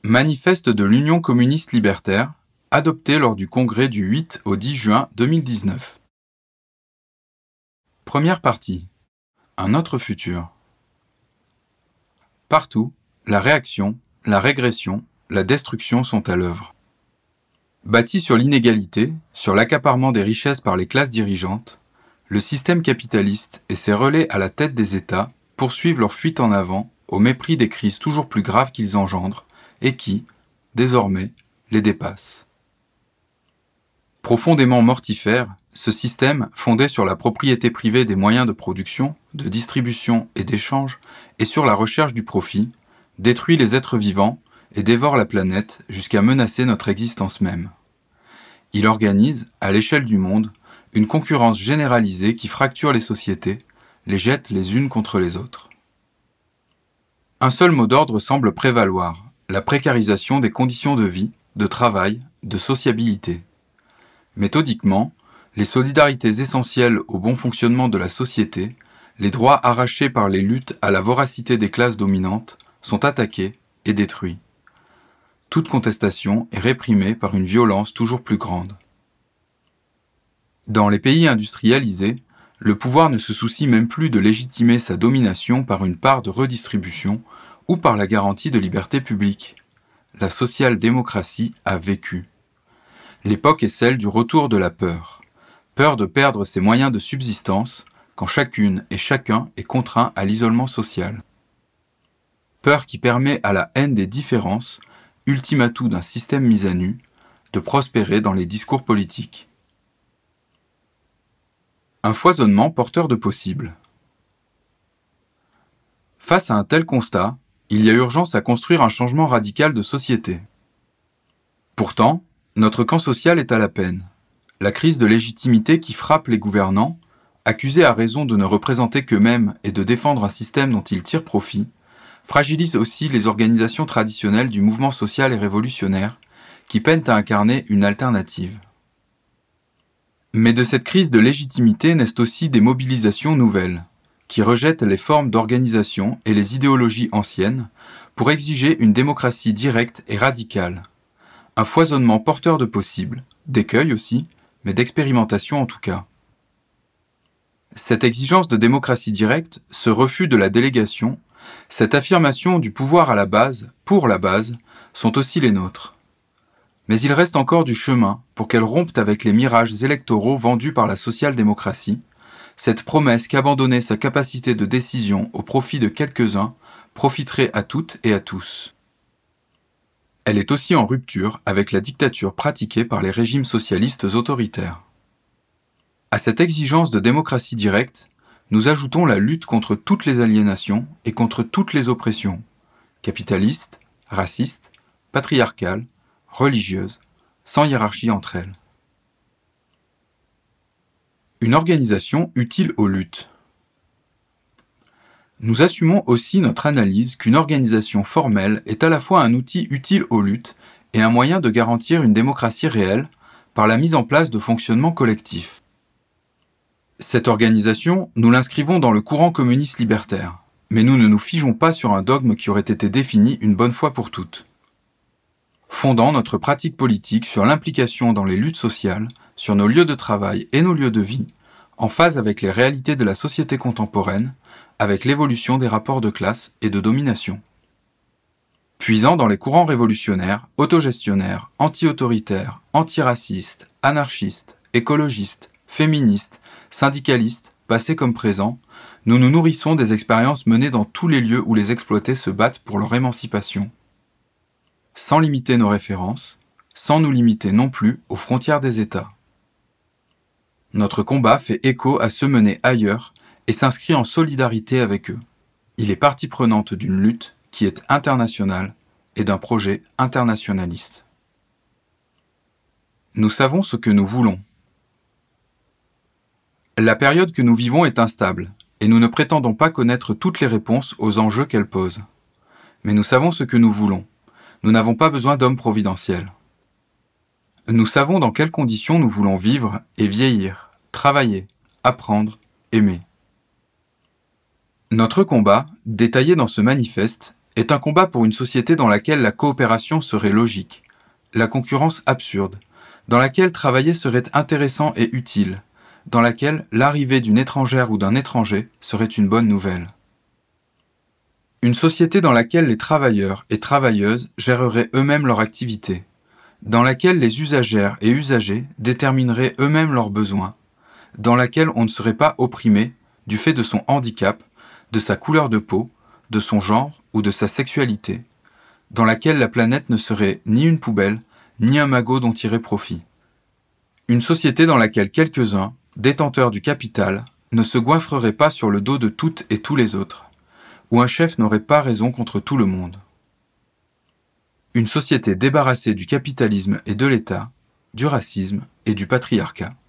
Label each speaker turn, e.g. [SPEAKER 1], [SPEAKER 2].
[SPEAKER 1] Manifeste de l'Union communiste libertaire, adopté lors du congrès du 8 au 10 juin 2019. Première partie. Un autre futur. Partout, la réaction, la régression, la destruction sont à l'œuvre. Bâti sur l'inégalité, sur l'accaparement des richesses par les classes dirigeantes, le système capitaliste et ses relais à la tête des États poursuivent leur fuite en avant au mépris des crises toujours plus graves qu'ils engendrent et qui, désormais, les dépassent. Profondément mortifère, ce système, fondé sur la propriété privée des moyens de production, de distribution et d'échange, et sur la recherche du profit, détruit les êtres vivants et dévore la planète jusqu'à menacer notre existence même. Il organise, à l'échelle du monde, une concurrence généralisée qui fracture les sociétés, les jette les unes contre les autres. Un seul mot d'ordre semble prévaloir, la précarisation des conditions de vie, de travail, de sociabilité. Méthodiquement, les solidarités essentielles au bon fonctionnement de la société, les droits arrachés par les luttes à la voracité des classes dominantes, sont attaqués et détruits. Toute contestation est réprimée par une violence toujours plus grande. Dans les pays industrialisés, le pouvoir ne se soucie même plus de légitimer sa domination par une part de redistribution ou par la garantie de liberté publique. La social-démocratie a vécu. L'époque est celle du retour de la peur. Peur de perdre ses moyens de subsistance quand chacune et chacun est contraint à l'isolement social. Peur qui permet à la haine des différences, ultime atout d'un système mis à nu, de prospérer dans les discours politiques. Un foisonnement porteur de possibles. Face à un tel constat, il y a urgence à construire un changement radical de société. Pourtant, notre camp social est à la peine. La crise de légitimité qui frappe les gouvernants, accusés à raison de ne représenter qu'eux-mêmes et de défendre un système dont ils tirent profit, fragilise aussi les organisations traditionnelles du mouvement social et révolutionnaire qui peinent à incarner une alternative. Mais de cette crise de légitimité naissent aussi des mobilisations nouvelles, qui rejettent les formes d'organisation et les idéologies anciennes pour exiger une démocratie directe et radicale. Un foisonnement porteur de possibles, d'écueils aussi, mais d'expérimentation en tout cas. Cette exigence de démocratie directe, ce refus de la délégation, cette affirmation du pouvoir à la base, pour la base, sont aussi les nôtres. Mais il reste encore du chemin pour qu'elles rompent avec les mirages électoraux vendus par la social-démocratie, cette promesse qu'abandonner sa capacité de décision au profit de quelques-uns profiterait à toutes et à tous. Elle est aussi en rupture avec la dictature pratiquée par les régimes socialistes autoritaires. À cette exigence de démocratie directe, nous ajoutons la lutte contre toutes les aliénations et contre toutes les oppressions, capitalistes, racistes, patriarcales, religieuses, sans hiérarchie entre elles. Une organisation utile aux luttes. Nous assumons aussi notre analyse qu'une organisation formelle est à la fois un outil utile aux luttes et un moyen de garantir une démocratie réelle par la mise en place de fonctionnements collectifs. Cette organisation, nous l'inscrivons dans le courant communiste libertaire, mais nous ne nous figeons pas sur un dogme qui aurait été défini une bonne fois pour toutes. Fondant notre pratique politique sur l'implication dans les luttes sociales, sur nos lieux de travail et nos lieux de vie, en phase avec les réalités de la société contemporaine, avec l'évolution des rapports de classe et de domination. Puisant dans les courants révolutionnaires, autogestionnaires, anti-autoritaires, antiracistes, anarchistes, écologistes, féministes, syndicalistes, passés comme présents, nous nous nourrissons des expériences menées dans tous les lieux où les exploités se battent pour leur émancipation. Sans limiter nos références, sans nous limiter non plus aux frontières des États. Notre combat fait écho à ceux menés ailleurs et s'inscrit en solidarité avec eux. Il est partie prenante d'une lutte qui est internationale et d'un projet internationaliste. Nous savons ce que nous voulons. La période que nous vivons est instable, et nous ne prétendons pas connaître toutes les réponses aux enjeux qu'elle pose. Mais nous savons ce que nous voulons. Nous n'avons pas besoin d'hommes providentiels. Nous savons dans quelles conditions nous voulons vivre et vieillir, travailler, apprendre, aimer. Notre combat, détaillé dans ce manifeste, est un combat pour une société dans laquelle la coopération serait logique, la concurrence absurde, dans laquelle travailler serait intéressant et utile, dans laquelle l'arrivée d'une étrangère ou d'un étranger serait une bonne nouvelle. Une société dans laquelle les travailleurs et travailleuses géreraient eux-mêmes leur activité, dans laquelle les usagères et usagers détermineraient eux-mêmes leurs besoins, dans laquelle on ne serait pas opprimé du fait de son handicap, de sa couleur de peau, de son genre ou de sa sexualité, dans laquelle la planète ne serait ni une poubelle, ni un magot dont tirer profit. Une société dans laquelle quelques-uns, détenteurs du capital, ne se goinfreraient pas sur le dos de toutes et tous les autres, où un chef n'aurait pas raison contre tout le monde. Une société débarrassée du capitalisme et de l'État, du racisme et du patriarcat.